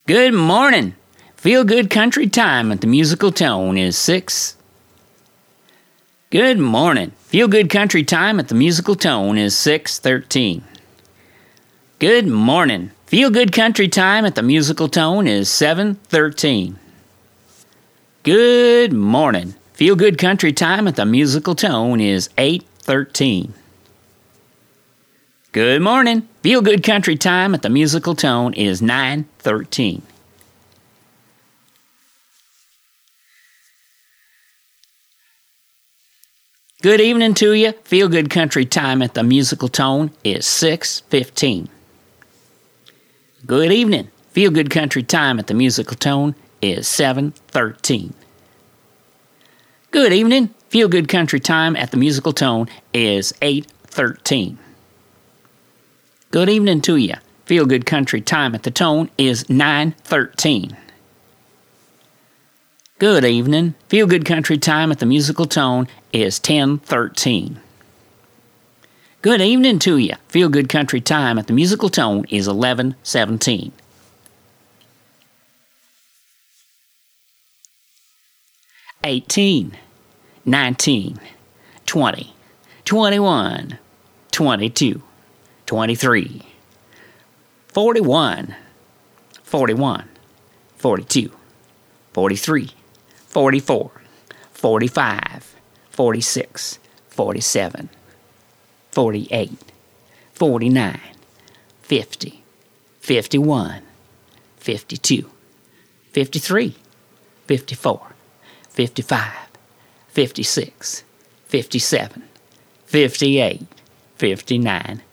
Good morning. Feel good country time at the musical tone is 6. Good morning. Feel good country time at the musical tone is 6:13. Good morning. Feel good country time at the musical tone is 7:13. Good morning. Feel good country time at the musical tone is 8:13. Good morning. Feel good country time at the musical tone is 9:13. Good evening to you. Feel good country time at the musical tone is 6:15. Good evening. Feel good country time at the musical tone is 7:13. Good evening. Feel good country time at the musical tone is 8:13. Good evening to you. Feel good country time at the tone is 9:13. Good evening. Feel good country time at the musical tone is 10:13. Good evening to you. Feel good country time at the musical tone is 11:17. $18, $19, $20, $21, $22, $23, $41, $41, $42, $43, $44, $45, $46, $47, $48, $49, $50, $51, $52, $53, $54, $55, $56, $57, $58, $59,